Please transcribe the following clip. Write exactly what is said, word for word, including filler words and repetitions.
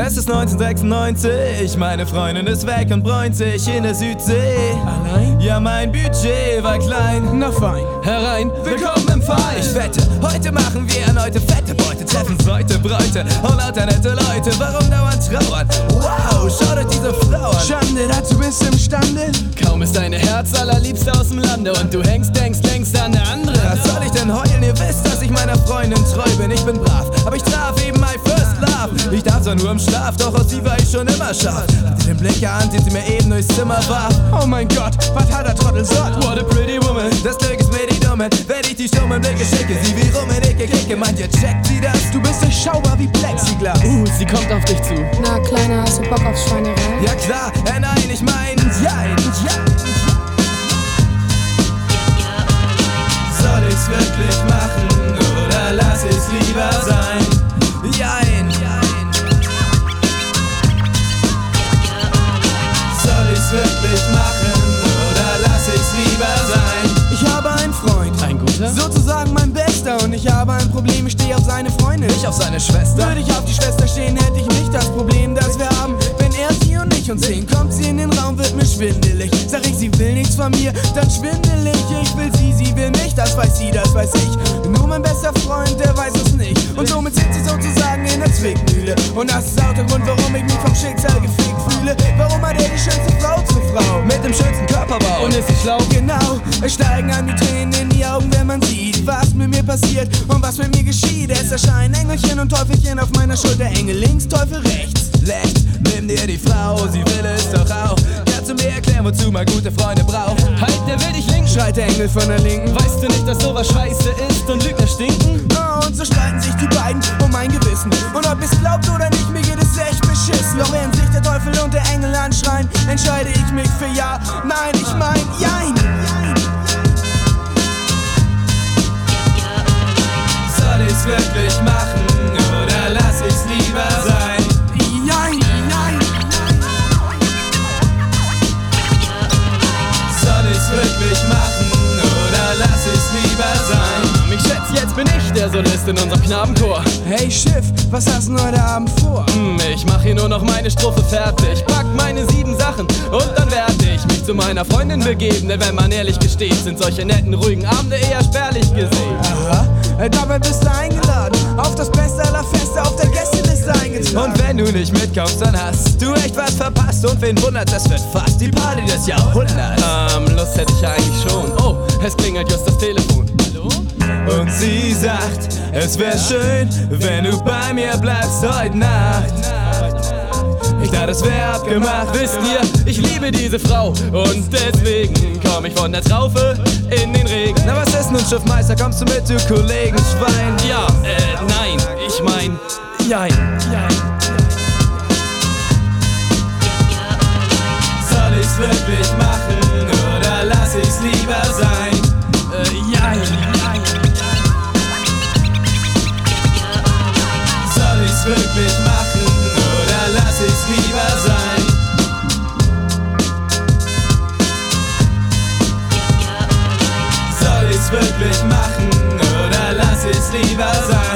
Es ist neunzehnhundertsechsundneunzig, meine Freundin ist weg und bräunt sich in der Südsee. Allein? Ja, mein Budget war klein. Na fein. Herein, willkommen im Verein. Ich wette, heute machen wir erneute fette Beute. Treffen Leute, Bräute und lauter nette Leute. Warum dauernd trauern? Wow, schau dir diese Frau an. Schande, dazu bist du imstande. Kaum ist deine Herz allerliebste aus dem Lande und du hängst, denkst, denkst an eine andere. Was soll ich denn heulen? Ihr wisst, dass ich meiner Freundin treu bin. Ich bin brav, aber ich traf eben my first love. Ich darf zwar nur im Schlaf, doch aus sie war ich schon immer scharf. Hatte den Blick erahnt, den sie mir eben durchs Zimmer warf. Oh mein Gott, was hat der Trottel satt? What a pretty woman, das Glück ist mir die Dumme. Wenn ich die stummen Blicke schicke, sie wie rum in Ecke kicke. Meint ihr, checkt sie das? Du bist durchschaubar wie Plexiglas. Uh, sie kommt auf dich zu. Na, Kleiner, hast du Bock auf Schweinerei? Ja klar, äh, nein, ich mein, jein, ja. Soll ich's wirklich machen oder lass ich's lieber sein? Jein, jein. Soll ich's wirklich machen oder lass ich's lieber sein? Ich habe einen Freund, Ein guter? sozusagen mein Bester. Und ich habe ein Problem, ich stehe auf seine Freundin. Ich auf seine Schwester. Würde ich auf die Schwester stehen, hätte ich nicht das Problem, das wir haben. Wenn er sie und ich uns sehen, kommt sie in den Raum, wird mir schwindelig. Sag ich, sie will nichts von mir, dann schwindelig. Ich will sie, sie will mich, das weiß sie, das weiß ich. Nur mein bester Freund, der weiß es nicht. Und somit sind sie sozusagen in der Zwickmühle. Und das ist auch der Grund, warum ich mich vom Schicksal gefickt fühle. Warum hat er die schönste Frau zur Frau? Mit dem schönsten Körperbau. Und ist sie schlau? Genau, es steigen an die Tränen in die Augen, wenn man sieht, was mit mir passiert und was mit mir geschieht. Es erscheinen Engelchen und Teufelchen auf meiner Schulter. Engel links, Teufel rechts. Recht, nimm dir die Frau, sie will es doch auch. Kannst du mir erklären, wozu man gute Freunde braucht? Halt, der will dich linken, Schreit der Engel von der Linken. weißt du nicht, dass sowas scheiße ist und Lügner stinken? Oh, und so streiten sich die beiden um mein Gewissen. Und ob es glaubt oder nicht, mir geht es echt beschissen. Doch während sich der Teufel und der Engel anschreien, entscheide ich mich für ja. Nein, ich mein jein. Soll ich's wirklich machen oder lass ich's lieber sein? Jein, jein. Soll ich's wirklich machen oder lass ich's lieber sein? Ich schätze, jetzt bin ich der Solist in unserem Knabenchor. Hey Schiff, was hast du heute Abend vor? Hm, ich mach hier nur noch meine Strophe fertig. Pack meine sieben Sachen und dann werde ich mich zu meiner Freundin begeben. Denn wenn man ehrlich gesteht, sind solche netten, ruhigen Abende eher spärlich gesehen. Aha, dabei bist du eingeladen. Auf das Beste aller Feste, auf der Gästeliste eingetragen. Und wenn du nicht mitkommst, dann hast du echt was verpasst. Und wen wundert, das wird fast die Party des Jahrhunderts. Ähm, Lust hätte ich ja eigentlich schon. Oh, es klingelt just das Telefon. Hallo? Und sie sagt, es wär schön, wenn du bei mir bleibst heute Nacht. Ich dachte, es wär abgemacht. Wisst ihr, ich liebe diese Frau und deswegen komm ich von der Traufe in den Regen. Na, was ist nun, Schiffmeister? Kommst du mit, du Kollegenschwein? Ja, äh, nein, ich mein, jein. Soll ich's wirklich machen oder lass ich's lieber sein? Äh, jein. Soll ich's wirklich machen oder lass ich's lieber sein? Soll ich's wirklich machen oder lass ich's lieber sein?